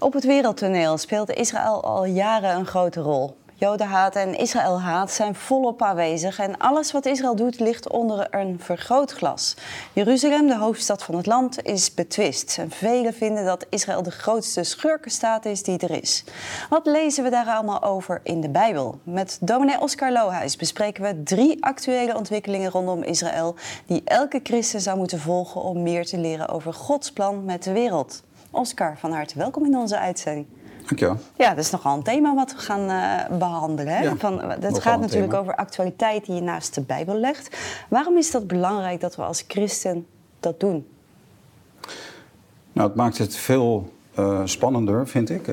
Op het wereldtoneel speelt Israël al jaren een grote rol. Jodenhaat en Israëlhaat zijn volop aanwezig en alles wat Israël doet ligt onder een vergrootglas. Jeruzalem, de hoofdstad van het land, is betwist. En velen vinden dat Israël de grootste schurkenstaat is die er is. Wat lezen we daar allemaal over in de Bijbel? Met dominee Oscar Lohuis bespreken we 3 actuele ontwikkelingen rondom Israël die elke christen zou moeten volgen om meer te leren over Gods plan met de wereld. Oscar, van harte welkom in onze uitzending. Dankjewel. Ja, dat is nogal een thema wat we gaan behandelen. Hè? Ja, het gaat natuurlijk over actualiteit die je naast de Bijbel legt. Waarom is dat belangrijk dat we als christen dat doen? Nou, het maakt het veel spannender, vind ik.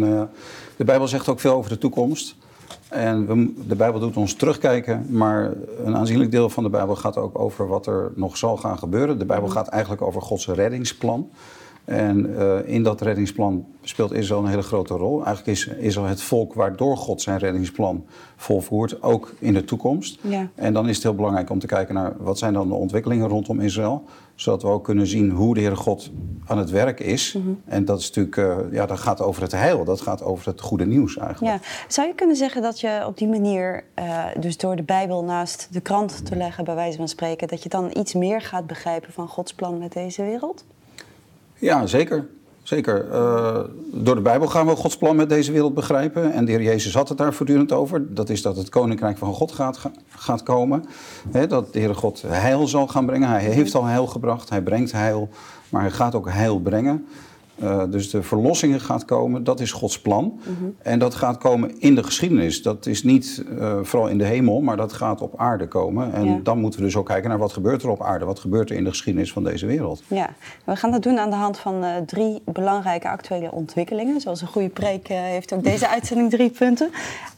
De Bijbel zegt ook veel over de toekomst. En de Bijbel doet ons terugkijken, maar een aanzienlijk deel van de Bijbel gaat ook over wat er nog zal gaan gebeuren. De Bijbel gaat eigenlijk over Gods reddingsplan. En in dat reddingsplan speelt Israël een hele grote rol. Eigenlijk is Israël het volk waardoor God zijn reddingsplan volvoert, ook in de toekomst. Ja. En dan is het heel belangrijk om te kijken naar wat zijn dan de ontwikkelingen rondom Israël. Zodat we ook kunnen zien hoe de Heere God aan het werk is. Mm-hmm. En dat is natuurlijk, dat gaat over het heil, dat gaat over het goede nieuws eigenlijk. Ja. Zou je kunnen zeggen dat je op die manier, dus door de Bijbel naast de krant te leggen, bij wijze van spreken, dat je dan iets meer gaat begrijpen van Gods plan met deze wereld? Ja, zeker. Zeker. Door de Bijbel gaan we Gods plan met deze wereld begrijpen. En de Heer Jezus had het daar voortdurend over. Dat is dat het koninkrijk van God gaat komen. Dat de Heere God heil zal gaan brengen. Hij heeft al heil gebracht. Hij brengt heil. Maar hij gaat ook heil brengen. Dus de verlossing gaat komen, dat is Gods plan. Mm-hmm. En dat gaat komen in de geschiedenis. Dat is niet vooral in de hemel, maar dat gaat op aarde komen. En dan moeten we dus ook kijken naar wat gebeurt er op aarde. Wat gebeurt er in de geschiedenis van deze wereld. Ja, we gaan dat doen aan de hand van 3 belangrijke actuele ontwikkelingen. Zoals een goede preek heeft ook deze uitzending 3 punten.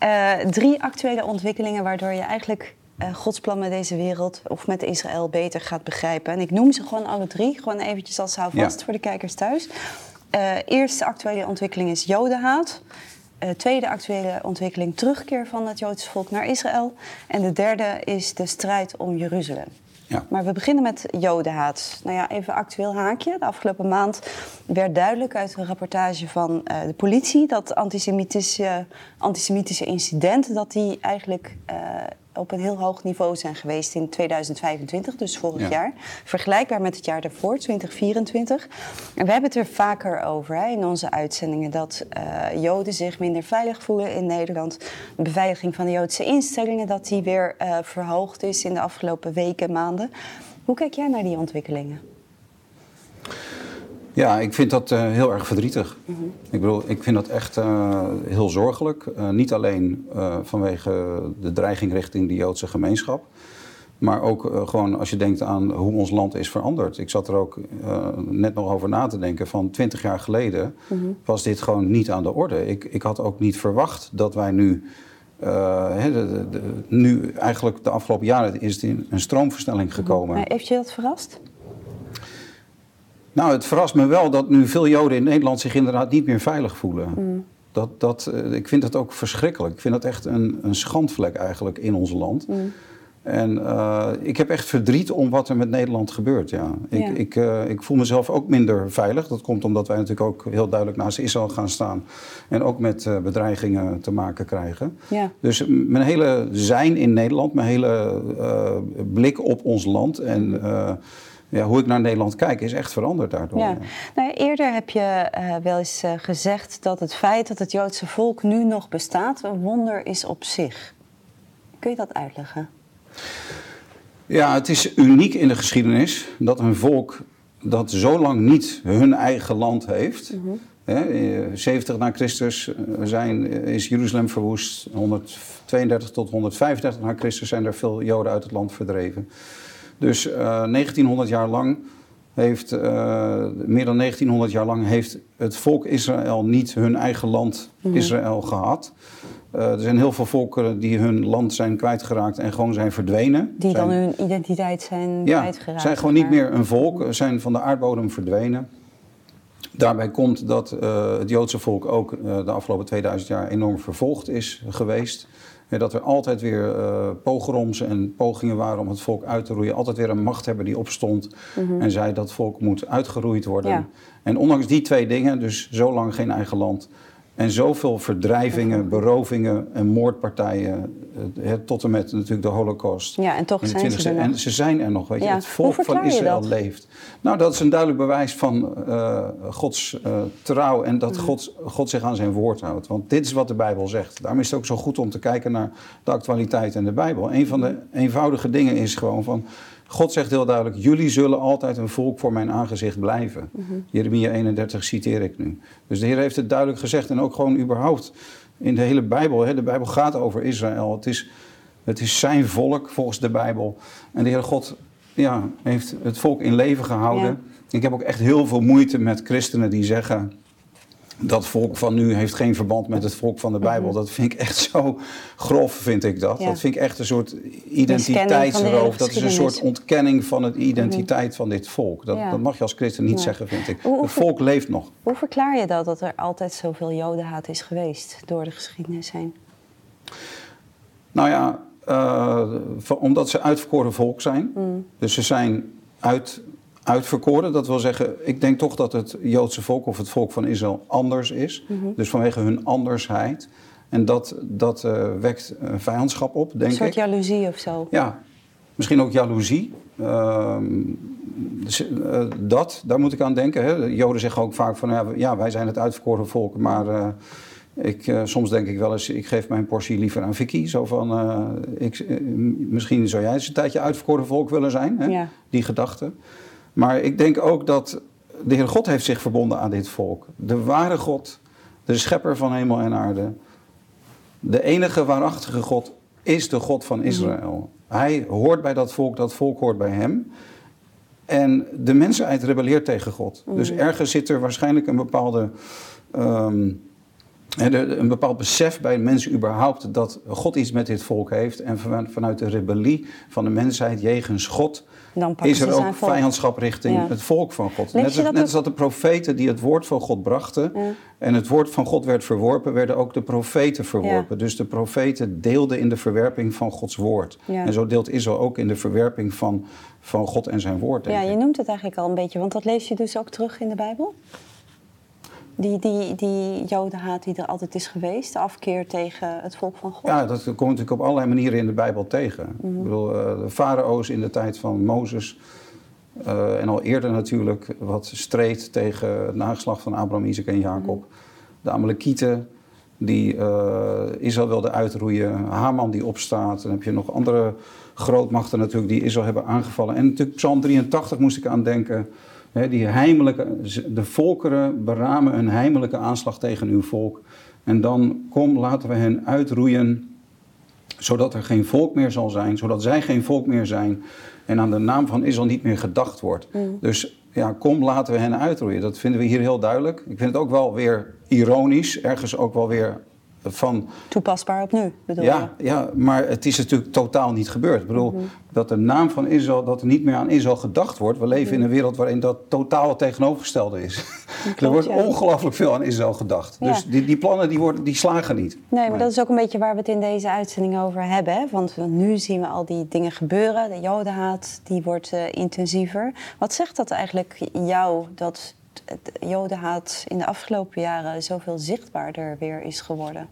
3 actuele ontwikkelingen waardoor je eigenlijk Gods plan met deze wereld of met Israël beter gaat begrijpen. En ik noem ze gewoon alle 3, gewoon eventjes als houvast voor de kijkers thuis. Eerste actuele ontwikkeling is Jodenhaat. Tweede actuele ontwikkeling terugkeer van het Joodse volk naar Israël. En de derde is de strijd om Jeruzalem. Ja. Maar we beginnen met Jodenhaat. Nou ja, even actueel haakje. De afgelopen maand werd duidelijk uit een rapportage van de politie dat antisemitische incidenten, dat die eigenlijk op een heel hoog niveau zijn geweest in 2025, dus vorig jaar. Vergelijkbaar met het jaar daarvoor, 2024. En we hebben het er vaker over in onze uitzendingen, dat Joden zich minder veilig voelen in Nederland. De beveiliging van de Joodse instellingen, dat die weer verhoogd is in de afgelopen weken, maanden. Hoe kijk jij naar die ontwikkelingen? Ja, ik vind dat heel erg verdrietig. Mm-hmm. Ik vind dat echt heel zorgelijk. Niet alleen vanwege de dreiging richting de Joodse gemeenschap. Maar ook gewoon als je denkt aan hoe ons land is veranderd. Ik zat er ook net nog over na te denken. Van 20 jaar geleden was dit gewoon niet aan de orde. Ik had ook niet verwacht dat wij nu nu eigenlijk de afgelopen jaren is het in een stroomversnelling gekomen. Maar heeft je dat verrast? Nou, het verrast me wel dat nu veel Joden in Nederland zich inderdaad niet meer veilig voelen. Ik vind dat ook verschrikkelijk. Ik vind dat echt een schandvlek eigenlijk in ons land. En ik heb echt verdriet om wat er met Nederland gebeurt. Ja. Ik voel mezelf ook minder veilig. Dat komt omdat wij natuurlijk ook heel duidelijk naast Israël gaan staan. En ook met bedreigingen te maken krijgen. Ja. Dus mijn hele zijn in Nederland, mijn hele blik op ons land en hoe ik naar Nederland kijk is echt veranderd daardoor. Ja. Nou, eerder heb je wel eens gezegd dat het feit dat het Joodse volk nu nog bestaat een wonder is op zich. Kun je dat uitleggen? Ja, het is uniek in de geschiedenis dat een volk dat zo lang niet hun eigen land heeft. 70 na Christus is Jeruzalem verwoest. 132 tot 135 na Christus zijn er veel Joden uit het land verdreven. Dus 1900 jaar lang heeft, meer dan 1900 jaar lang heeft het volk Israël niet hun eigen land Israël gehad. Er zijn heel veel volken die hun land zijn kwijtgeraakt en gewoon zijn verdwenen. Die dan hun identiteit zijn kwijtgeraakt. Zijn gewoon niet meer een volk, zijn van de aardbodem verdwenen. Daarbij komt dat het Joodse volk ook de afgelopen 2000 jaar enorm vervolgd is geweest. Dat er altijd weer pogroms en pogingen waren om het volk uit te roeien. Altijd weer een machthebber die opstond en zei dat het volk moet uitgeroeid worden. Ja. En ondanks die 2 dingen, dus zo lang geen eigen land... en zoveel verdrijvingen, berovingen en moordpartijen... tot en met natuurlijk de Holocaust. Ja, en toch zijn ze er nog. En ze zijn er nog, weet je. Het volk van Israël leeft. Nou, dat is een duidelijk bewijs van Gods trouw... en dat God zich aan zijn woord houdt. Want dit is wat de Bijbel zegt. Daarom is het ook zo goed om te kijken naar de actualiteit en de Bijbel. Een van de eenvoudige dingen is gewoon van... God zegt heel duidelijk, jullie zullen altijd een volk voor mijn aangezicht blijven. Jeremia 31 citeer ik nu. Dus de Heer heeft het duidelijk gezegd en ook gewoon überhaupt in de hele Bijbel. Hè, de Bijbel gaat over Israël. Het is zijn volk volgens de Bijbel. En de Heer God heeft het volk in leven gehouden. Ja. Ik heb ook echt heel veel moeite met christenen die zeggen... dat volk van nu heeft geen verband met het volk van de Bijbel. Dat vind ik echt zo grof, vind ik dat. Ja. Dat vind ik echt een soort identiteitsroof. Dat is een soort ontkenning van de identiteit van dit volk. Dat mag je als christen niet zeggen, vind ik. Het volk leeft nog. Hoe verklaar je dat er altijd zoveel jodenhaat is geweest door de geschiedenis heen? Nou ja, omdat ze uitverkoren volk zijn. Dus ze zijn uitverkoren, dat wil zeggen, ik denk toch dat het Joodse volk of het volk van Israël anders is. Dus vanwege hun andersheid. En dat wekt vijandschap op, denk ik. Een soort jaloezie of zo? Ja, misschien ook jaloezie. Daar moet ik aan denken. Hè. De Joden zeggen ook vaak van, ja, wij zijn het uitverkoren volk, maar... soms denk ik wel eens, ik geef mijn portie liever aan Vicky. Zo van, misschien zou jij eens een tijdje uitverkoren volk willen zijn. Hè? Ja. Die gedachte. Maar ik denk ook dat de Heer God heeft zich verbonden aan dit volk. De ware God, de schepper van hemel en aarde. De enige waarachtige God is de God van Israël. Hij hoort bij dat volk hoort bij hem. En de mensheid rebelleert tegen God. Dus ergens zit er waarschijnlijk een bepaalde... een bepaald besef bij mensen überhaupt dat God iets met dit volk heeft. En vanuit de rebellie van de mensheid jegens God is er ook vijandschap richting het volk van God. Net als dat de profeten die het woord van God brachten en het woord van God werd verworpen, werden ook de profeten verworpen. Dus de profeten deelden in de verwerping van Gods woord. Ja. En zo deelt Israël ook in de verwerping van God en zijn woord. Ja, je noemt het eigenlijk al een beetje, want dat lees je dus ook terug in de Bijbel? Die jodenhaat die er altijd is geweest, de afkeer tegen het volk van God? Ja, dat komt natuurlijk op allerlei manieren in de Bijbel tegen. Ik bedoel, de farao's in de tijd van Mozes en al eerder natuurlijk wat streed tegen het nageslacht van Abraham, Isaac en Jacob. De Amalekieten die Israël wilden uitroeien, Haman die opstaat. Dan heb je nog andere grootmachten natuurlijk die Israël hebben aangevallen. En natuurlijk Psalm 83 moest ik aan denken... de volkeren beramen een heimelijke aanslag tegen uw volk. En dan laten we hen uitroeien, zodat er geen volk meer zal zijn, zodat zij geen volk meer zijn en aan de naam van Israël niet meer gedacht wordt. Dus laten we hen uitroeien. Dat vinden we hier heel duidelijk. Ik vind het ook wel weer ironisch, ergens ook wel weer van... Toepasbaar op nu, bedoel je? Ja, maar het is natuurlijk totaal niet gebeurd. Ik bedoel, dat de naam van Israël, dat er niet meer aan Israël gedacht wordt. We leven in een wereld waarin dat totaal het tegenovergestelde is. Klopt, er wordt ongelooflijk veel aan Israël gedacht. Ja. Dus die plannen die slagen niet. Nee, maar dat is ook een beetje waar we het in deze uitzending over hebben. Hè? Want nu zien we al die dingen gebeuren. De jodenhaat, die wordt intensiever. Wat zegt dat eigenlijk jou, dat het jodenhaat in de afgelopen jaren zoveel zichtbaarder weer is geworden?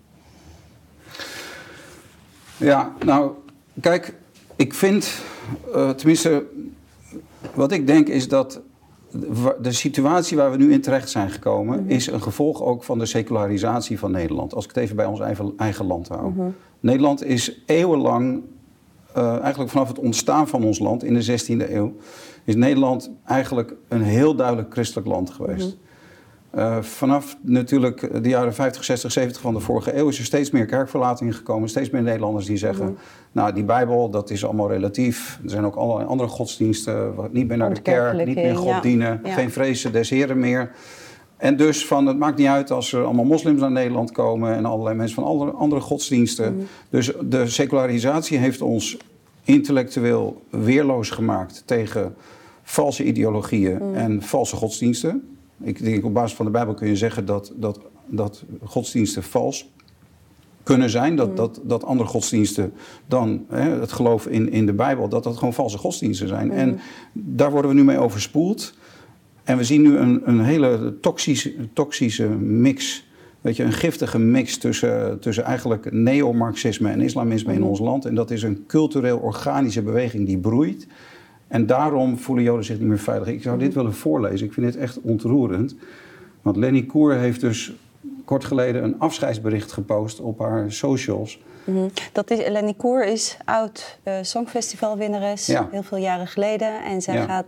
Ja, nou, kijk, ik vind, tenminste, wat ik denk is dat de situatie waar we nu in terecht zijn gekomen, is een gevolg ook van de secularisatie van Nederland. Als ik het even bij ons eigen land hou. Nederland is eeuwenlang, eigenlijk vanaf het ontstaan van ons land in de 16e eeuw, is Nederland eigenlijk een heel duidelijk christelijk land geweest. Vanaf natuurlijk de jaren 50, 60, 70 van de vorige eeuw is er steeds meer kerkverlatingen gekomen. Steeds meer Nederlanders die zeggen, nou die Bijbel dat is allemaal relatief. Er zijn ook allerlei andere godsdiensten, niet meer naar de kerk, niet meer God dienen, geen vrezen des Heren meer. En dus het maakt niet uit als er allemaal moslims naar Nederland komen en allerlei mensen van andere godsdiensten. Dus de secularisatie heeft ons intellectueel weerloos gemaakt tegen valse ideologieën en valse godsdiensten. Ik denk op basis van de Bijbel kun je zeggen dat godsdiensten vals kunnen zijn. Dat andere godsdiensten dan het geloof in de Bijbel, dat gewoon valse godsdiensten zijn. En daar worden we nu mee overspoeld. En we zien nu een hele toxische mix. Weet je, een giftige mix tussen eigenlijk neomarxisme en islamisme in ons land. En dat is een cultureel organische beweging die broeit. En daarom voelen Joden zich niet meer veilig. Ik zou dit willen voorlezen. Ik vind dit echt ontroerend. Want Lenny Koer heeft dus kort geleden een afscheidsbericht gepost op haar socials. Lenny Koer is oud songfestivalwinnares, heel veel jaren geleden. En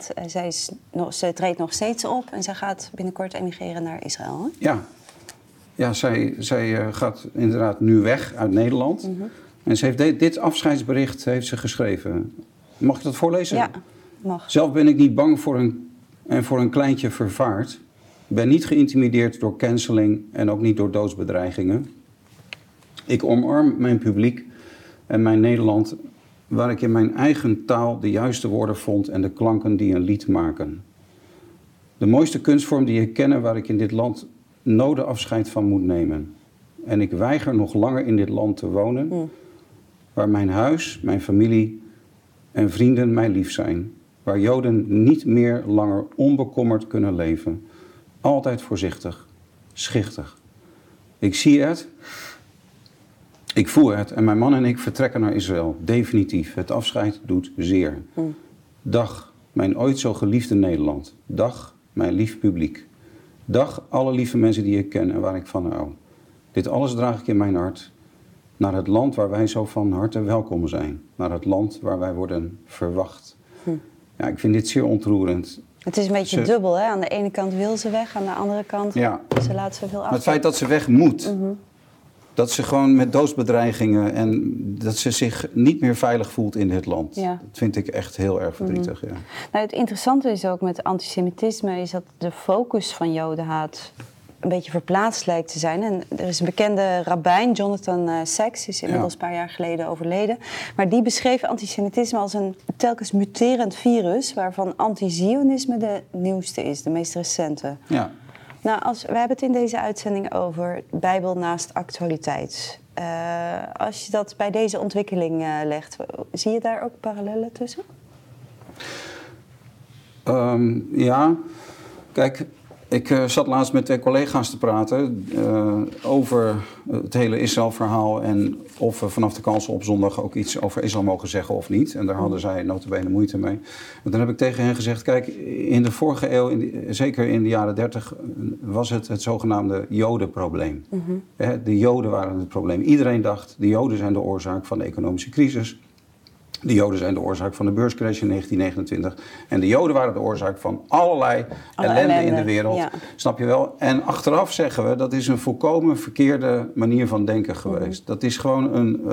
zij treedt nog steeds op en zij gaat binnenkort emigreren naar Israël. Hè? Ja, zij gaat inderdaad nu weg uit Nederland. En ze heeft dit afscheidsbericht heeft ze geschreven. Mag ik dat voorlezen? Ja, mag. Zelf ben ik niet bang voor een kleintje vervaard. Ben niet geïntimideerd door canceling en ook niet door doodsbedreigingen. Ik omarm mijn publiek en mijn Nederland, waar ik in mijn eigen taal de juiste woorden vond en de klanken die een lied maken. De mooiste kunstvorm die ik ken, waar ik in dit land nodenafscheid van moet nemen. En ik weiger nog langer in dit land te wonen, waar mijn huis, mijn familie en vrienden mij lief zijn. Waar Joden niet meer langer onbekommerd kunnen leven. Altijd voorzichtig, schichtig. Ik zie het, ik voel het en mijn man en ik vertrekken naar Israël. Definitief, het afscheid doet zeer. Dag, mijn ooit zo geliefde Nederland. Dag, mijn lief publiek. Dag, alle lieve mensen die ik ken en waar ik van hou. Dit alles draag ik in mijn hart. Naar het land waar wij zo van harte welkom zijn. Naar het land waar wij worden verwacht. Ja, ik vind dit zeer ontroerend. Het is een beetje dubbel, hè? Aan de ene kant wil ze weg, aan de andere kant ze laat zoveel af. Het feit dat ze weg moet, dat ze gewoon met doodsbedreigingen en dat ze zich niet meer veilig voelt in dit land. Ja. Dat vind ik echt heel erg verdrietig. Ja. Nou, het interessante is ook met antisemitisme is dat de focus van Jodenhaat een beetje verplaatst lijkt te zijn. En er is een bekende rabbijn, Jonathan Sacks, is inmiddels een paar jaar geleden overleden. Maar die beschreef antisemitisme als een telkens muterend virus, waarvan anti-Zionisme de nieuwste is, de meest recente. Ja. Nou, we hebben het in deze uitzending over Bijbel naast actualiteit. Als je dat bij deze ontwikkeling legt, zie je daar ook parallellen tussen? Ja, kijk, ik zat laatst met 2 collega's te praten over het hele Israël-verhaal en of we vanaf de kansel op zondag ook iets over Israël mogen zeggen of niet. En daar hadden zij nota bene moeite mee. En dan heb ik tegen hen gezegd, kijk, in de vorige eeuw, zeker in de jaren 30, was het zogenaamde Jodenprobleem. De Joden waren het probleem. Iedereen dacht, de Joden zijn de oorzaak van de economische crisis. De Joden zijn de oorzaak van de beurscrash in 1929. En de Joden waren de oorzaak van allerlei ellende in de wereld. Ja. Snap je wel? En achteraf zeggen we, dat is een volkomen verkeerde manier van denken geweest. Dat is gewoon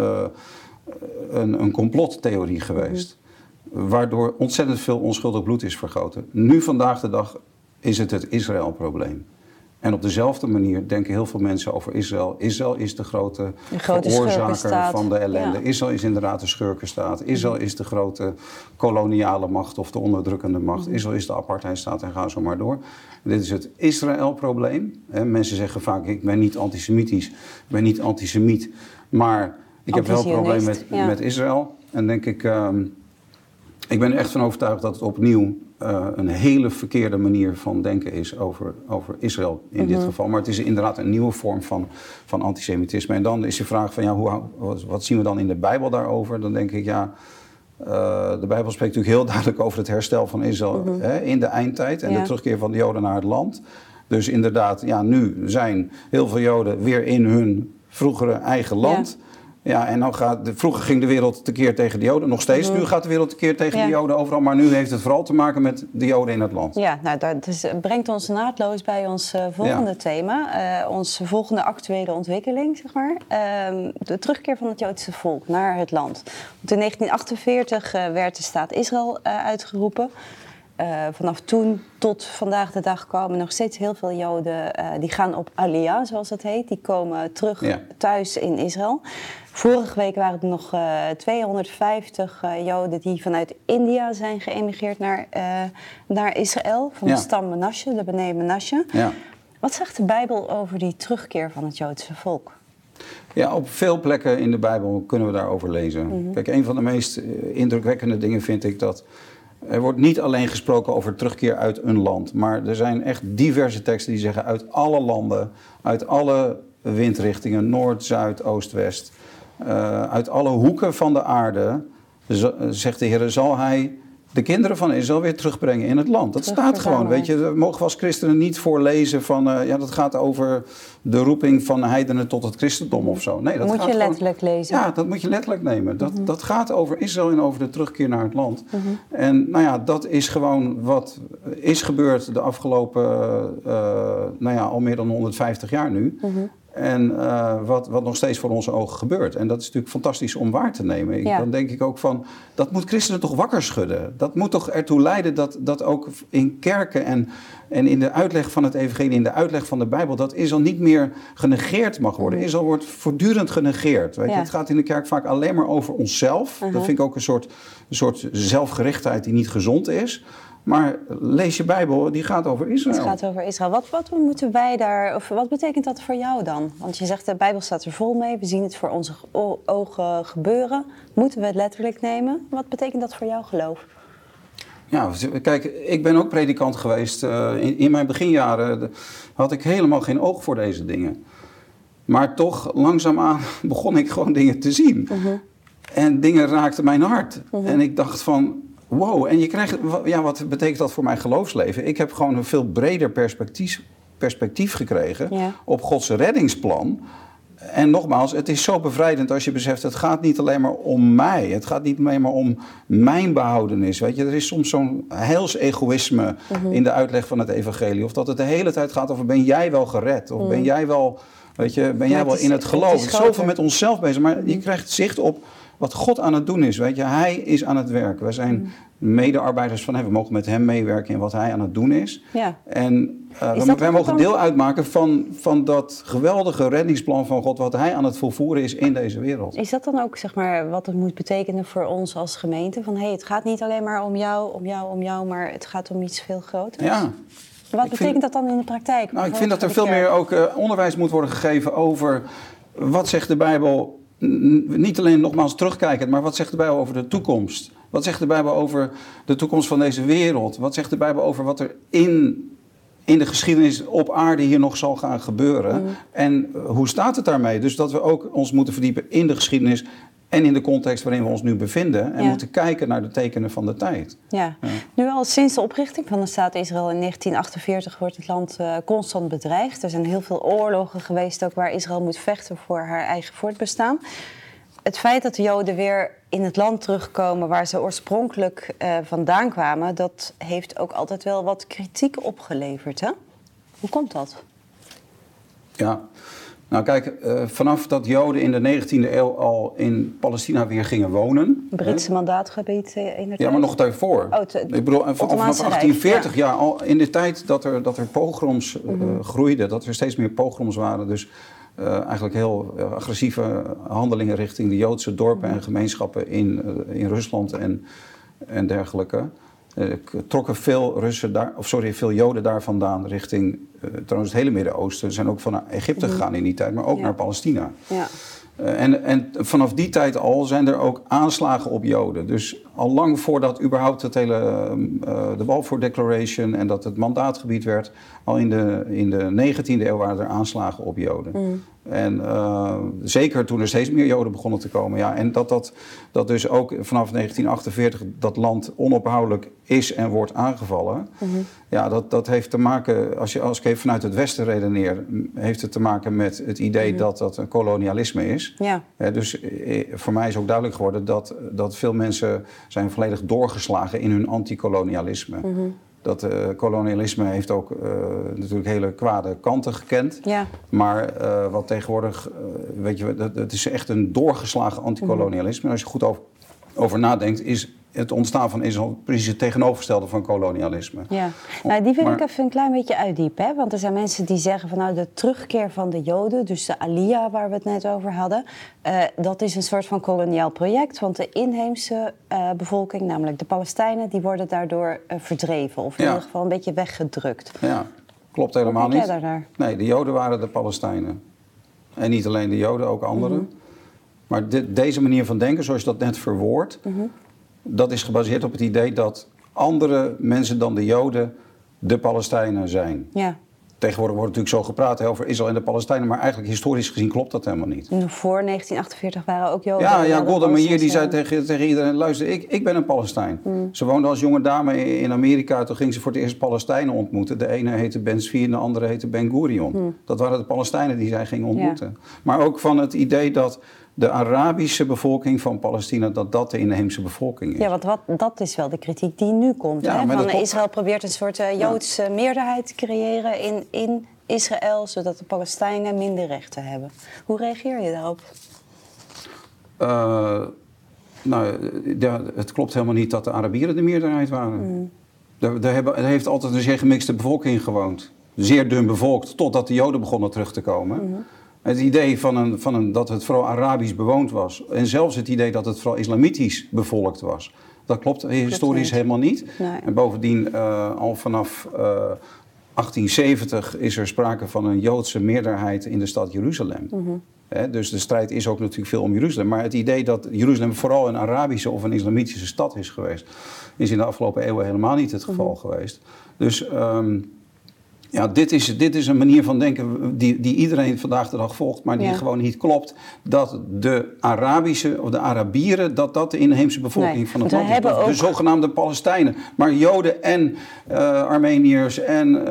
een complottheorie geweest. Waardoor ontzettend veel onschuldig bloed is vergoten. Nu, vandaag de dag, is het Israël-probleem. En op dezelfde manier denken heel veel mensen over Israël. Israël is de grote veroorzaker van de ellende. Ja. Israël is inderdaad de schurkenstaat. Israël is de grote koloniale macht of de onderdrukkende macht. Israël is de apartheidstaat en ga zo maar door. Dit is het Israël-probleem. Mensen zeggen vaak, ik ben niet antisemitisch, ik ben niet antisemiet. Maar ik heb wel een probleem met Israël. En denk ik ben er echt van overtuigd dat het opnieuw een hele verkeerde manier van denken is over Israël in dit geval. Maar het is inderdaad een nieuwe vorm van antisemitisme. En dan is de vraag van, wat zien we dan in de Bijbel daarover? Dan denk ik, de Bijbel spreekt natuurlijk heel duidelijk over het herstel van Israël in de eindtijd. En de terugkeer van de Joden naar het land. Dus inderdaad, nu zijn heel veel Joden weer in hun vroegere eigen land. Ja, en dan vroeger ging de wereld tekeer tegen de Joden. Nog steeds, nu gaat de wereld tekeer tegen de Joden overal. Maar nu heeft het vooral te maken met de Joden in het land. Ja, nou, dat brengt ons naadloos bij ons volgende thema. Onze volgende actuele ontwikkeling, zeg maar. De terugkeer van het Joodse volk naar het land. Want in 1948 werd de staat Israël uitgeroepen. Vanaf toen tot vandaag de dag komen nog steeds heel veel Joden. Die gaan op Aliyah, zoals dat heet. Die komen terug thuis in Israël. Vorige week waren er nog 250 Joden die vanuit India zijn geëmigreerd naar Israël. Van de stam Menashe, de Bnei Menashe. Ja. Wat zegt de Bijbel over die terugkeer van het Joodse volk? Ja, op veel plekken in de Bijbel kunnen we daarover lezen. Kijk, een van de meest indrukwekkende dingen vind ik dat er wordt niet alleen gesproken over terugkeer uit een land, maar er zijn echt diverse teksten die zeggen uit alle landen, uit alle windrichtingen, noord, zuid, oost, west, uit alle hoeken van de aarde, zegt de Heer, zal hij de kinderen van Israël weer terugbrengen in het land. Dat staat gewoon, weet je. We mogen als christenen niet voorlezen van, dat gaat over de roeping van heidenen tot het christendom of zo. Nee, dat moet gaat je letterlijk lezen. Ja, dat moet je letterlijk nemen. Dat gaat over Israël en over de terugkeer naar het land. En nou ja, dat is gewoon wat is gebeurd de afgelopen, al meer dan 150 jaar nu. En wat nog steeds voor onze ogen gebeurt. En dat is natuurlijk fantastisch om waar te nemen. Dan denk ik ook van, dat moet christenen toch wakker schudden. Dat moet toch ertoe leiden dat ook in kerken en in de uitleg van het evangelie, in de uitleg van de Bijbel, dat Israël niet meer genegeerd mag worden. Israël wordt voortdurend genegeerd. Weet je? Het gaat in de kerk vaak alleen maar over onszelf. Dat vind ik ook een soort zelfgerichtheid die niet gezond is. Maar lees je Bijbel, die gaat over Israël. Het gaat over Israël. Wat moeten wij daar, of wat betekent dat voor jou dan? Want je zegt, de Bijbel staat er vol mee. We zien het voor onze ogen gebeuren. Moeten we het letterlijk nemen? Wat betekent dat voor jouw geloof? Ja, kijk, ik ben ook predikant geweest. In mijn beginjaren had ik helemaal geen oog voor deze dingen. Maar toch, langzaamaan begon ik gewoon dingen te zien. En dingen raakten mijn hart. En ik dacht van, wow, en je krijgt, wat betekent dat voor mijn geloofsleven? Ik heb gewoon een veel breder perspectief gekregen op Gods reddingsplan. En nogmaals, het is zo bevrijdend als je beseft, het gaat niet alleen maar om mij. Het gaat niet alleen maar om mijn behoudenis. Weet je, er is soms zo'n heilsegoïsme in de uitleg van het evangelie. Of dat het de hele tijd gaat over, ben jij wel gered? Of ben jij wel, ben jij wel in het geloof? Het is zoveel met onszelf bezig, maar je krijgt zicht op wat God aan het doen is, weet je. Hij is aan het werk. Wij zijn medearbeiders van hem. We mogen met hem meewerken in wat hij aan het doen is. Ja. En wij mogen deel uitmaken van dat geweldige reddingsplan van God, wat hij aan het volvoeren is in deze wereld. Is dat dan ook, zeg maar, wat het moet betekenen voor ons als gemeente? Van, het gaat niet alleen maar om jou, maar het gaat om iets veel groters. Ja. Wat betekent dat dan in de praktijk? Nou, ik vind dat er veel meer ook onderwijs moet worden gegeven over wat zegt de Bijbel. Niet alleen nogmaals terugkijken, maar wat zegt de Bijbel over de toekomst? Wat zegt de Bijbel over de toekomst van deze wereld? Wat zegt de Bijbel over wat er in de geschiedenis op aarde hier nog zal gaan gebeuren? En hoe staat het daarmee? Dus dat we ook ons moeten verdiepen in de geschiedenis en in de context waarin we ons nu bevinden. En moeten kijken naar de tekenen van de tijd. Ja. Nu al sinds de oprichting van de staat Israël in 1948 wordt het land constant bedreigd. Er zijn heel veel oorlogen geweest ook waar Israël moet vechten voor haar eigen voortbestaan. Het feit dat de Joden weer in het land terugkomen waar ze oorspronkelijk vandaan kwamen, dat heeft ook altijd wel wat kritiek opgeleverd, hè? Hoe komt dat? Ja, nou kijk, vanaf dat Joden in de 19e eeuw al in Palestina weer gingen wonen. Britse mandaatgebied in de Ja, maar nog daarvoor. Ik bedoel, vanaf 1840, al in de tijd dat er pogroms groeiden, dat er steeds meer pogroms waren. Dus eigenlijk heel agressieve handelingen richting de Joodse dorpen en gemeenschappen in Rusland en dergelijke. Trokken veel Joden daar vandaan richting trouwens het hele Midden-Oosten. Ze zijn ook van Egypte gegaan in die tijd, maar ook naar Palestina. Ja. En vanaf die tijd al zijn er ook aanslagen op Joden. Dus al lang voordat überhaupt de Balfour Declaration en dat het mandaatgebied werd, al in de 19e eeuw waren er aanslagen op Joden. En zeker toen er steeds meer Joden begonnen te komen. Ja, en dat dus ook vanaf 1948 dat land onophoudelijk is en wordt aangevallen. Ja, dat heeft te maken, als ik even vanuit het Westen redeneer, heeft het te maken met het idee dat dat een kolonialisme is. Ja. Dus voor mij is ook duidelijk geworden dat veel mensen zijn volledig doorgeslagen in hun antikolonialisme. Dat kolonialisme heeft ook natuurlijk hele kwade kanten gekend. Ja. Maar wat tegenwoordig, weet je, dat is echt een doorgeslagen antikolonialisme. En als je goed over nadenkt, is het ontstaan van Israël precies het tegenovergestelde van kolonialisme. Ja. Nou, die wil ik even een klein beetje uitdiepen. Hè? Want er zijn mensen die zeggen van nou, de terugkeer van de Joden, dus de Aliyah waar we het net over hadden, dat is een soort van koloniaal project. Want de inheemse bevolking, namelijk de Palestijnen, die worden daardoor verdreven. Of in ieder geval een beetje weggedrukt. Ja, klopt helemaal niet. Nee, de Joden waren de Palestijnen. En niet alleen de Joden, ook anderen. Maar deze manier van denken, zoals je dat net verwoordt, dat is gebaseerd op het idee dat andere mensen dan de Joden de Palestijnen zijn. Ja. Tegenwoordig wordt natuurlijk zo gepraat over Israël en de Palestijnen, maar eigenlijk historisch gezien klopt dat helemaal niet. Voor 1948 waren ook Joden. Ja, Golda Meir die zei tegen iedereen, luister, ik ben een Palestijn. Ze woonde als jonge dame in Amerika, toen ging ze voor het eerst Palestijnen ontmoeten. De ene heette Ben Zvi en de andere heette Ben Gurion. Dat waren de Palestijnen die zij ging ontmoeten. Ja. Maar ook van het idee dat de Arabische bevolking van Palestina, dat de inheemse bevolking is. Ja, want dat is wel de kritiek die nu komt. Ja, hè? Van Israël probeert een soort Joodse meerderheid te creëren in Israël, zodat de Palestijnen minder rechten hebben. Hoe reageer je daarop? Het klopt helemaal niet dat de Arabieren de meerderheid waren. Er heeft altijd een zeer gemixte bevolking gewoond. Zeer dun bevolkt, totdat de Joden begonnen terug te komen. Het idee dat het vooral Arabisch bewoond was. En zelfs het idee dat het vooral islamitisch bevolkt was. Dat klopt historisch helemaal niet. Nee. En bovendien, al vanaf 1870 is er sprake van een Joodse meerderheid in de stad Jeruzalem. Dus de strijd is ook natuurlijk veel om Jeruzalem. Maar het idee dat Jeruzalem vooral een Arabische of een islamitische stad is geweest, is in de afgelopen eeuwen helemaal niet het geval geweest. Dus dit is een manier van denken die iedereen vandaag de dag volgt, maar die gewoon niet klopt. Dat de Arabische of de Arabieren, dat de inheemse bevolking van het land is. De zogenaamde Palestijnen. Maar Joden en Armeniërs en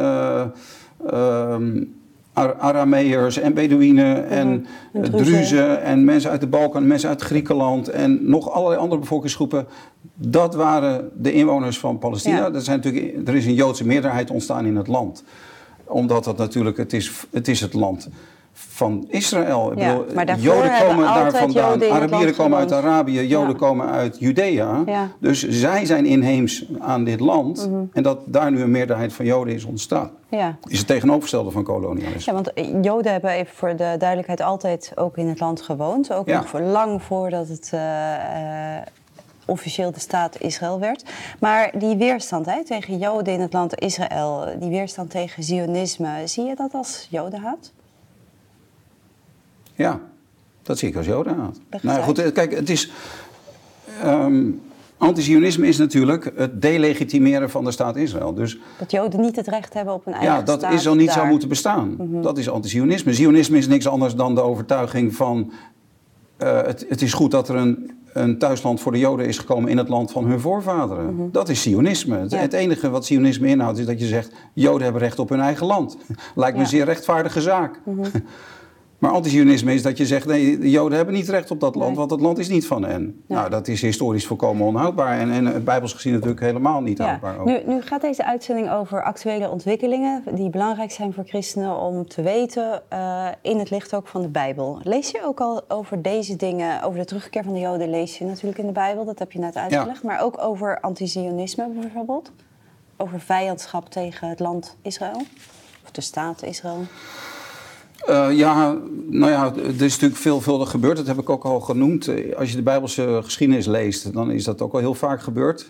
Arameërs en Bedouinen en Druzen en mensen uit de Balkan, mensen uit Griekenland en nog allerlei andere bevolkingsgroepen. Dat waren de inwoners van Palestina. Ja. Er is een Joodse meerderheid ontstaan in het land. Omdat dat natuurlijk, het is het land van Israël. Ik bedoel, Joden komen daar vandaan, Arabieren komen uit Arabië, Joden komen uit Judea. Ja. Dus zij zijn inheems aan dit land. En dat daar nu een meerderheid van Joden is ontstaan. Ja. Is het tegenovergestelde van kolonialisme. Ja, want Joden hebben even voor de duidelijkheid altijd ook in het land gewoond. Ook nog lang voordat het officieel de staat Israël werd. Maar die weerstand tegen Joden in het land Israël, die weerstand tegen Zionisme, zie je dat als Jodenhaat? Ja, dat zie ik als Jodenhaat. Nou goed, kijk, het is anti-Zionisme is natuurlijk het delegitimeren van de staat Israël. Dus dat Joden niet het recht hebben op een eigen staat. Ja, dat Israël niet zou moeten bestaan. Dat is anti-Zionisme. Zionisme is niks anders dan de overtuiging van het is goed dat er een thuisland voor de Joden is gekomen in het land van hun voorvaderen. Dat is Zionisme. Ja. Het enige wat Zionisme inhoudt is dat je zegt, Joden hebben recht op hun eigen land. Lijkt me een zeer rechtvaardige zaak. Maar anti-Zionisme is dat je zegt, nee, de Joden hebben niet recht op dat land, want dat land is niet van hen. Ja. Nou, dat is historisch volkomen onhoudbaar en bijbels gezien natuurlijk helemaal niet houdbaar. Nu gaat deze uitzending over actuele ontwikkelingen die belangrijk zijn voor christenen om te weten in het licht ook van de Bijbel. Lees je ook al over deze dingen, over de terugkeer van de Joden, lees je natuurlijk in de Bijbel, dat heb je net uitgelegd, maar ook over anti-Zionisme bijvoorbeeld? Over vijandschap tegen het land Israël? Of de staat Israël? Er is natuurlijk veelvuldig gebeurd. Dat heb ik ook al genoemd. Als je de Bijbelse geschiedenis leest, dan is dat ook al heel vaak gebeurd.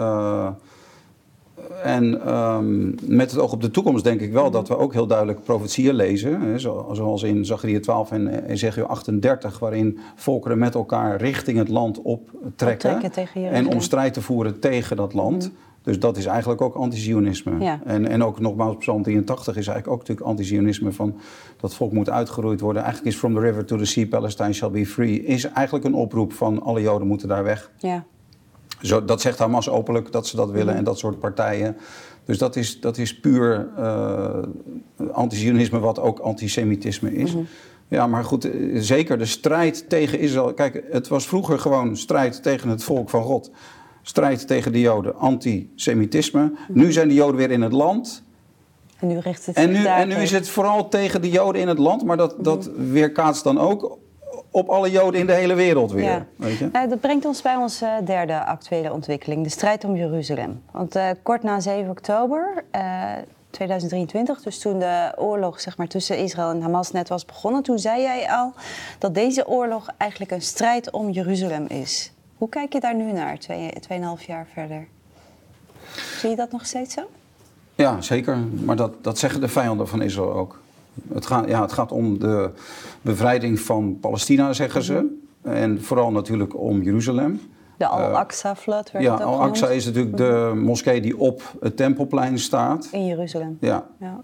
Met het oog op de toekomst denk ik wel dat we ook heel duidelijk profetieën lezen. Hè, zoals in Zacharia 12 en Ezechiel 38, waarin volkeren met elkaar richting het land optrekken. En om strijd te voeren tegen dat land. Dus dat is eigenlijk ook anti-Zionisme. Ja. En ook nogmaals, Psalm 83 is eigenlijk ook natuurlijk anti-Zionisme van dat volk moet uitgeroeid worden. Eigenlijk is From the River to the Sea, Palestine shall be free, is eigenlijk een oproep van alle Joden moeten daar weg. Ja. Dat zegt Hamas openlijk dat ze dat willen en dat soort partijen. Dus dat is puur anti-Zionisme wat ook antisemitisme is. Ja, maar goed, zeker de strijd tegen Israël. Kijk, het was vroeger gewoon strijd tegen het volk van God. Strijd tegen de Joden, antisemitisme. Nu zijn de Joden weer in het land. En nu richt het en nu is het vooral tegen de Joden in het land, maar dat weerkaatst dan ook op alle Joden in de hele wereld weer. Ja. Weet je? Dat brengt ons bij onze derde actuele ontwikkeling, de strijd om Jeruzalem. Want kort na 7 oktober 2023, dus toen de oorlog tussen Israël en Hamas net was begonnen, toen zei jij al dat deze oorlog eigenlijk een strijd om Jeruzalem is. Hoe kijk je daar nu naar, 2,5 jaar verder? Zie je dat nog steeds zo? Ja, zeker. Maar dat zeggen de vijanden van Israël ook. Het gaat om de bevrijding van Palestina, zeggen ze. En vooral natuurlijk om Jeruzalem. De Al-Aqsa-flood werd het ook Al-Aqsa genoemd. is natuurlijk de moskee die op het Tempelplein staat. In Jeruzalem. Ja.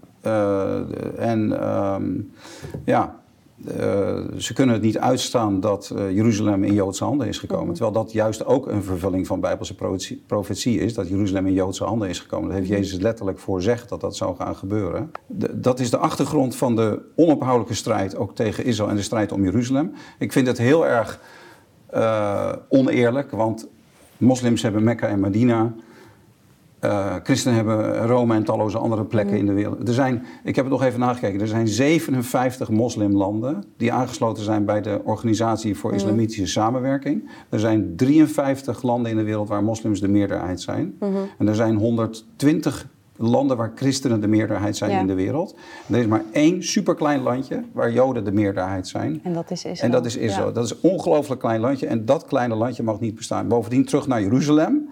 Ze kunnen het niet uitstaan dat Jeruzalem in Joodse handen is gekomen. Terwijl dat juist ook een vervulling van Bijbelse profetie is. Dat Jeruzalem in Joodse handen is gekomen. Dat heeft Jezus letterlijk voorzegd dat dat zou gaan gebeuren. Dat is de achtergrond van de onophoudelijke strijd ook tegen Israël en de strijd om Jeruzalem. Ik vind het heel erg oneerlijk, want moslims hebben Mekka en Medina. Christenen hebben Rome en talloze andere plekken in de wereld. Ik heb het nog even nagekeken. Er zijn 57 moslimlanden die aangesloten zijn bij de Organisatie voor Islamitische Samenwerking. Er zijn 53 landen in de wereld waar moslims de meerderheid zijn. En er zijn 120 landen waar christenen de meerderheid zijn in de wereld. En er is maar 1 superklein landje waar Joden de meerderheid zijn. En dat is Israël. En dat is Israël. Dat is een ongelooflijk klein landje. En dat kleine landje mag niet bestaan. Bovendien terug naar Jeruzalem.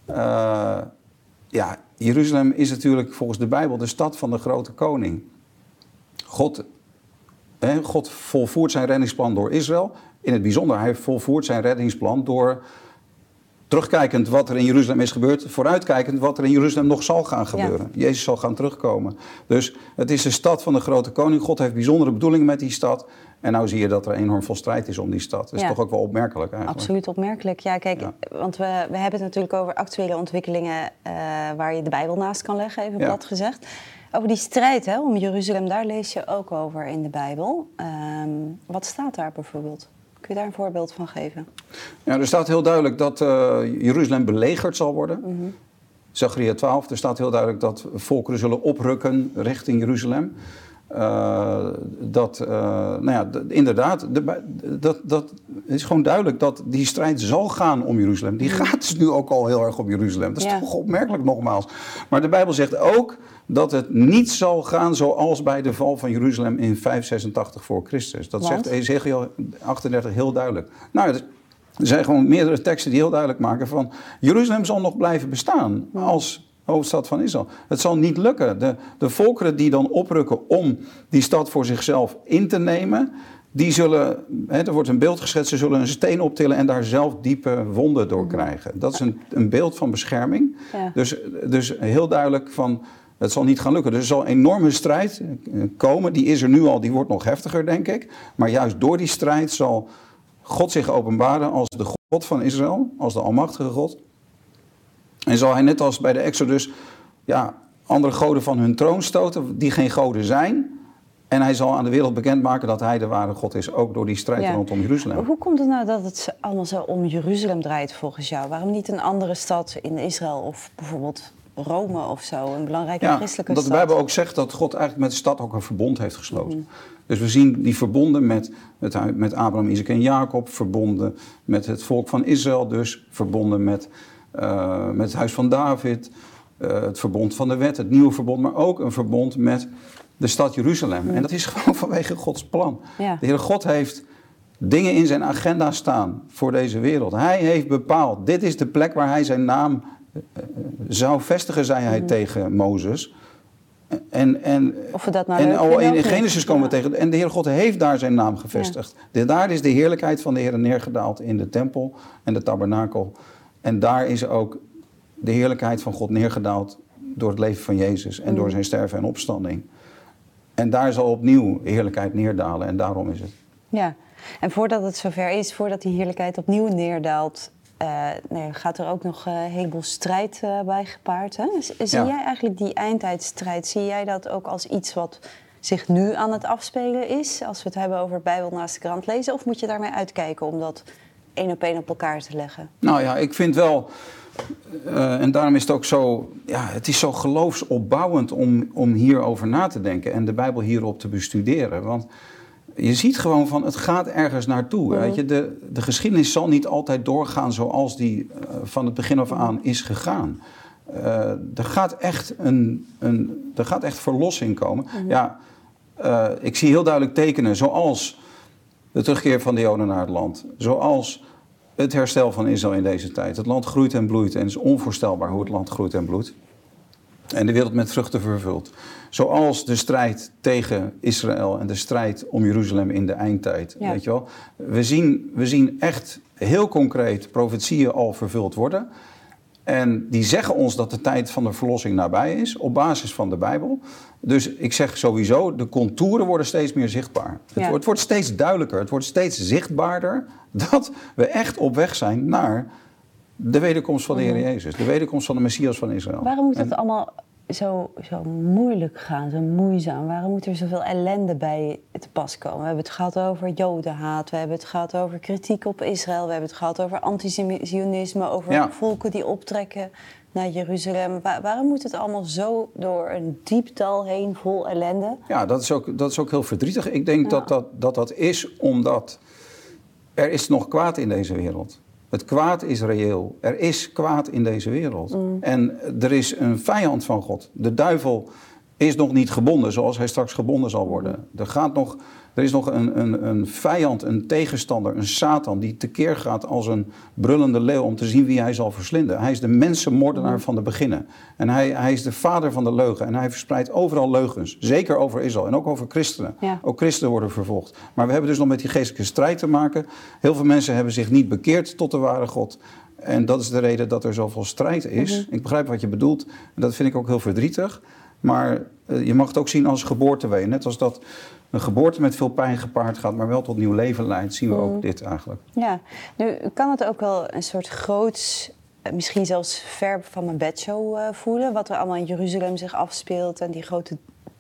Jeruzalem is natuurlijk volgens de Bijbel de stad van de grote koning. God volvoert zijn reddingsplan door Israël. In het bijzonder, hij volvoert zijn reddingsplan door terugkijkend wat er in Jeruzalem is gebeurd, vooruitkijkend wat er in Jeruzalem nog zal gaan gebeuren. Ja. Jezus zal gaan terugkomen. Dus het is de stad van de grote koning. God heeft bijzondere bedoelingen met die stad. En nou zie je dat er enorm veel strijd is om die stad. Dat is toch ook wel opmerkelijk eigenlijk. Absoluut opmerkelijk. Ja, kijk, want we hebben het natuurlijk over actuele ontwikkelingen waar je de Bijbel naast kan leggen, even plat gezegd. Over die strijd om Jeruzalem, daar lees je ook over in de Bijbel. Wat staat daar bijvoorbeeld? Kun je daar een voorbeeld van geven? Ja, er staat heel duidelijk dat Jeruzalem belegerd zal worden. Zacharia 12, er staat heel duidelijk dat volkeren zullen oprukken richting Jeruzalem. Inderdaad, dat is gewoon duidelijk dat die strijd zal gaan om Jeruzalem. Die gaat dus nu ook al heel erg om Jeruzalem. Dat is toch opmerkelijk nogmaals. Maar de Bijbel zegt ook dat het niet zal gaan zoals bij de val van Jeruzalem in 586 voor Christus. Dat zegt Ezekiel 38 heel duidelijk. Nou, er zijn gewoon meerdere teksten die heel duidelijk maken van Jeruzalem zal nog blijven bestaan als hoofdstad van Israël. Het zal niet lukken. De volkeren die dan oprukken om die stad voor zichzelf in te nemen, die zullen, er wordt een beeld geschetst, ze zullen een steen optillen en daar zelf diepe wonden door krijgen. Dat is een beeld van bescherming. Ja. Dus heel duidelijk van, het zal niet gaan lukken. Dus er zal een enorme strijd komen, die is er nu al, die wordt nog heftiger denk ik. Maar juist door die strijd zal God zich openbaren als de God van Israël, als de almachtige God. En zal hij net als bij de Exodus andere goden van hun troon stoten die geen goden zijn. En hij zal aan de wereld bekendmaken dat hij de ware God is, ook door die strijd rondom Jeruzalem. Hoe komt het nou dat het allemaal zo om Jeruzalem draait volgens jou? Waarom niet een andere stad in Israël of bijvoorbeeld Rome of zo, een belangrijke christelijke stad? Dat de Bijbel ook zegt dat God eigenlijk met de stad ook een verbond heeft gesloten. Dus we zien die verbonden met Abraham, Isaac en Jacob, verbonden met het volk van Israël dus, verbonden met het huis van David, het verbond van de wet, het nieuwe verbond, maar ook een verbond met de stad Jeruzalem. En dat is gewoon vanwege Gods plan. Ja. De Heere God heeft dingen in zijn agenda staan voor deze wereld. Hij heeft bepaald, dit is de plek waar hij zijn naam zou vestigen, zei hij tegen Mozes. Of we dat nou leuk vinden, in Genesis komen we tegen. En de Heere God heeft daar zijn naam gevestigd. Ja. Daar is de heerlijkheid van de Heere neergedaald in de tempel en de tabernakel. En daar is ook de heerlijkheid van God neergedaald door het leven van Jezus en door zijn sterven en opstanding. En daar zal opnieuw heerlijkheid neerdalen en daarom is het. Ja, en voordat het zover is, voordat die heerlijkheid opnieuw neerdaalt, gaat er ook nog een heleboel strijd bij gepaard. Hè? Zie jij eigenlijk die eindtijdstrijd, zie jij dat ook als iets wat zich nu aan het afspelen is, als we het hebben over Bijbel naast de krant lezen, of moet je daarmee uitkijken om dat één op één op elkaar te leggen? Nou ja, ik vind wel, en daarom is het ook zo, het is zo geloofsopbouwend om hierover na te denken en de Bijbel hierop te bestuderen. Want je ziet gewoon van, het gaat ergens naartoe. Weet je? De geschiedenis zal niet altijd doorgaan zoals die van het begin af aan is gegaan. Er gaat echt verlossing komen. Ik zie heel duidelijk tekenen, zoals de terugkeer van de Joden naar het land. Zoals het herstel van Israël in deze tijd. Het land groeit en bloeit en het is onvoorstelbaar hoe het land groeit en bloeit. En de wereld met vruchten vervult. Zoals de strijd tegen Israël en de strijd om Jeruzalem in de eindtijd. Ja. Weet je wel? We zien echt heel concreet profetieën al vervuld worden. En die zeggen ons dat de tijd van de verlossing nabij is, op basis van de Bijbel. Dus ik zeg sowieso, de contouren worden steeds meer zichtbaar. Ja. Het wordt steeds duidelijker, het wordt steeds zichtbaarder dat we echt op weg zijn naar de wederkomst van de Heer Jezus. De wederkomst van de Messias van Israël. Waarom moet het allemaal zo moeilijk gaan, zo moeizaam? Waarom moet er zoveel ellende bij te pas komen? We hebben het gehad over jodenhaat, we hebben het gehad over kritiek op Israël, we hebben het gehad over antisemitisme, over volken die optrekken naar Jeruzalem. Waarom moet het allemaal zo door een diep dal heen vol ellende? Ja, dat is ook heel verdrietig. Ik denk dat is omdat er is nog kwaad in deze wereld. Het kwaad is reëel. Er is kwaad in deze wereld. En er is een vijand van God. De duivel is nog niet gebonden zoals hij straks gebonden zal worden. Er is nog een vijand, een tegenstander, een Satan die tekeer gaat als een brullende leeuw om te zien wie hij zal verslinden. Hij is de mensenmoordenaar van de beginnen. En hij is de vader van de leugen. En hij verspreidt overal leugens. Zeker over Israël en ook over christenen. Ja. Ook christenen worden vervolgd. Maar we hebben dus nog met die geestelijke strijd te maken. Heel veel mensen hebben zich niet bekeerd tot de ware God. En dat is de reden dat er zoveel strijd is. Ik begrijp wat je bedoelt. En dat vind ik ook heel verdrietig. Maar je mag het ook zien als geboortewee. Net als dat een geboorte met veel pijn gepaard gaat, maar wel tot nieuw leven leidt, zien we ook dit eigenlijk. Ja, nu kan het ook wel een soort groots, misschien zelfs ver van mijn bedshow voelen, wat er allemaal in Jeruzalem zich afspeelt en die grote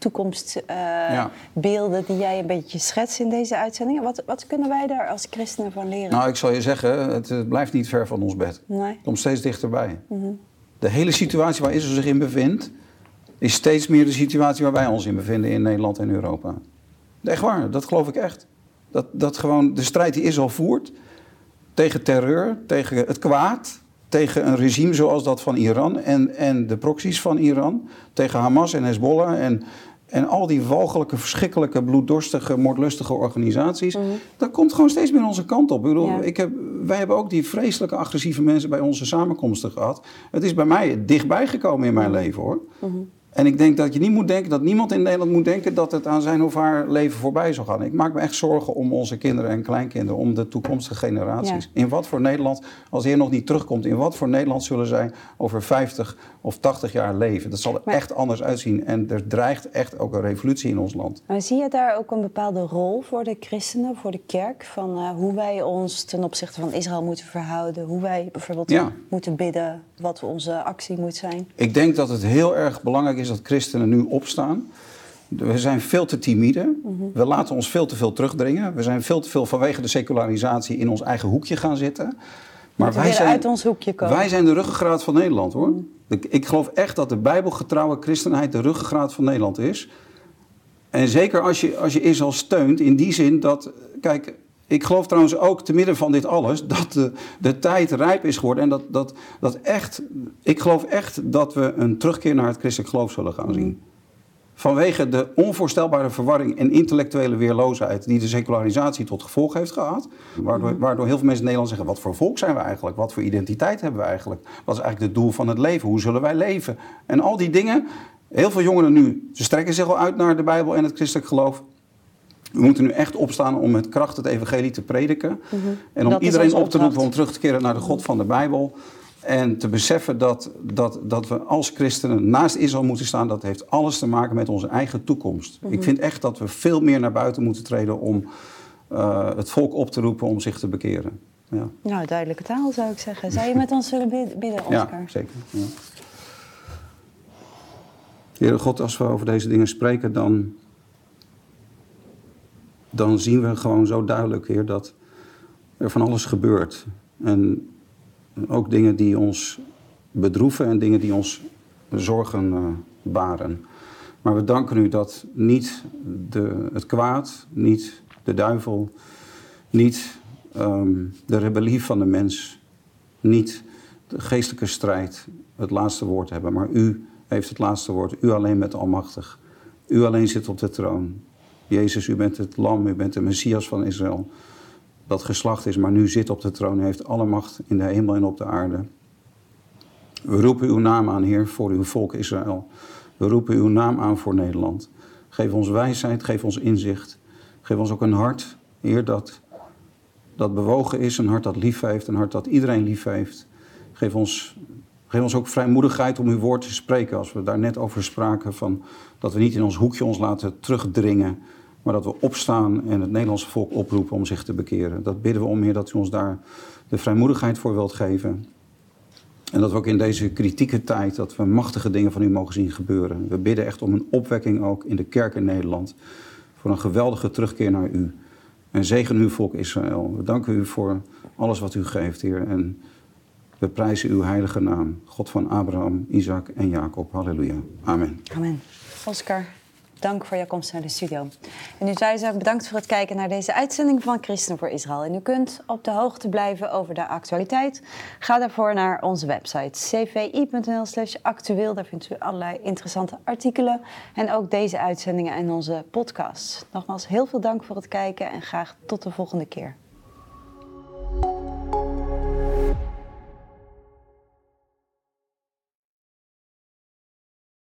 toekomstbeelden die jij een beetje schetst in deze uitzendingen. Wat kunnen wij daar als christenen van leren? Nou, ik zal je zeggen, het blijft niet ver van ons bed. Nee. Het komt steeds dichterbij. De hele situatie waar Israël zich in bevindt, is steeds meer de situatie waar wij ons in bevinden in Nederland en Europa. Echt waar, dat geloof ik echt. Dat gewoon de strijd die Israël voert tegen terreur, tegen het kwaad, tegen een regime zoals dat van Iran en de proxies van Iran, tegen Hamas en Hezbollah en al die walgelijke, verschrikkelijke, bloeddorstige, moordlustige organisaties. Dat komt gewoon steeds meer onze kant op. Ik bedoel, wij hebben ook die vreselijke, agressieve mensen bij onze samenkomsten gehad. Het is bij mij dichtbij gekomen in mijn leven, hoor. En ik denk dat je niet moet denken, dat niemand in Nederland moet denken dat het aan zijn of haar leven voorbij zal gaan. Ik maak me echt zorgen om onze kinderen en kleinkinderen, om de toekomstige generaties. Ja. In wat voor Nederland, als de Heer nog niet terugkomt, in wat voor Nederland zullen zij over 50 of 80 jaar leven? Dat zal er echt anders uitzien. En er dreigt echt ook een revolutie in ons land. Maar zie je daar ook een bepaalde rol voor de christenen, voor de kerk? Van hoe wij ons ten opzichte van Israël moeten verhouden? Hoe wij bijvoorbeeld moeten bidden? Wat onze actie moet zijn? Ik denk dat het heel erg belangrijk is dat christenen nu opstaan. We zijn veel te timide. We laten ons veel te veel terugdringen. We zijn veel te veel vanwege de secularisatie in ons eigen hoekje gaan zitten. Maar wij zijn uit ons hoekje komen. Wij zijn de ruggengraat van Nederland, hoor. Ik geloof echt dat de bijbelgetrouwe christenheid de ruggengraat van Nederland is. En zeker als je Israël steunt, in die zin dat... Kijk, ik geloof trouwens ook, te midden van dit alles, dat de tijd rijp is geworden. En dat echt, ik geloof echt dat we een terugkeer naar het christelijk geloof zullen gaan zien. Vanwege de onvoorstelbare verwarring en intellectuele weerloosheid die de secularisatie tot gevolg heeft gehad. Waardoor heel veel mensen in Nederland zeggen, wat voor volk zijn we eigenlijk? Wat voor identiteit hebben we eigenlijk? Wat is eigenlijk het doel van het leven? Hoe zullen wij leven? En al die dingen, heel veel jongeren nu, ze strekken zich al uit naar de Bijbel en het christelijk geloof. We moeten nu echt opstaan om met kracht het evangelie te prediken. En om iedereen op te roepen om terug te keren naar de God van de Bijbel. En te beseffen dat we als christenen naast Israël moeten staan. Dat heeft alles te maken met onze eigen toekomst. Ik vind echt dat we veel meer naar buiten moeten treden om het volk op te roepen om zich te bekeren. Ja. Nou, duidelijke taal zou ik zeggen. Zou je met ons willen bidden, Oscar? Ja, zeker. Ja. Heere God, als we over deze dingen spreken, dan zien we gewoon zo duidelijk, Heer, dat er van alles gebeurt. En ook dingen die ons bedroeven en dingen die ons zorgen baren. Maar we danken u dat niet het kwaad, niet de duivel, niet de rebellie van de mens, niet de geestelijke strijd het laatste woord hebben. Maar u heeft het laatste woord. U alleen bent almachtig. U alleen zit op de troon. Jezus, u bent het lam, u bent de Messias van Israël. Dat geslacht is, maar nu zit op de troon. Hij heeft alle macht in de hemel en op de aarde. We roepen uw naam aan, Heer, voor uw volk Israël. We roepen uw naam aan voor Nederland. Geef ons wijsheid, geef ons inzicht. Geef ons ook een hart, Heer, dat bewogen is. Een hart dat lief heeft, een hart dat iedereen lief heeft. Geef ons ook vrijmoedigheid om uw woord te spreken. Als we daar net over spraken, van dat we niet in ons hoekje ons laten terugdringen. Maar dat we opstaan en het Nederlandse volk oproepen om zich te bekeren. Dat bidden we om, Heer, dat u ons daar de vrijmoedigheid voor wilt geven. En dat we ook in deze kritieke tijd, dat we machtige dingen van u mogen zien gebeuren. We bidden echt om een opwekking ook in de kerk in Nederland. Voor een geweldige terugkeer naar u. En zegen uw volk Israël. We danken u voor alles wat u geeft, Heer. En we prijzen uw heilige naam. God van Abraham, Isaac en Jacob. Halleluja. Amen. Amen. Oscar, dank voor jouw komst naar de studio. En u thuis ook bedankt voor het kijken naar deze uitzending van Christen voor Israël. En u kunt op de hoogte blijven over de actualiteit. Ga daarvoor naar onze website cvi.nl/actueel. Daar vindt u allerlei interessante artikelen. En ook deze uitzendingen en onze podcast. Nogmaals heel veel dank voor het kijken en graag tot de volgende keer.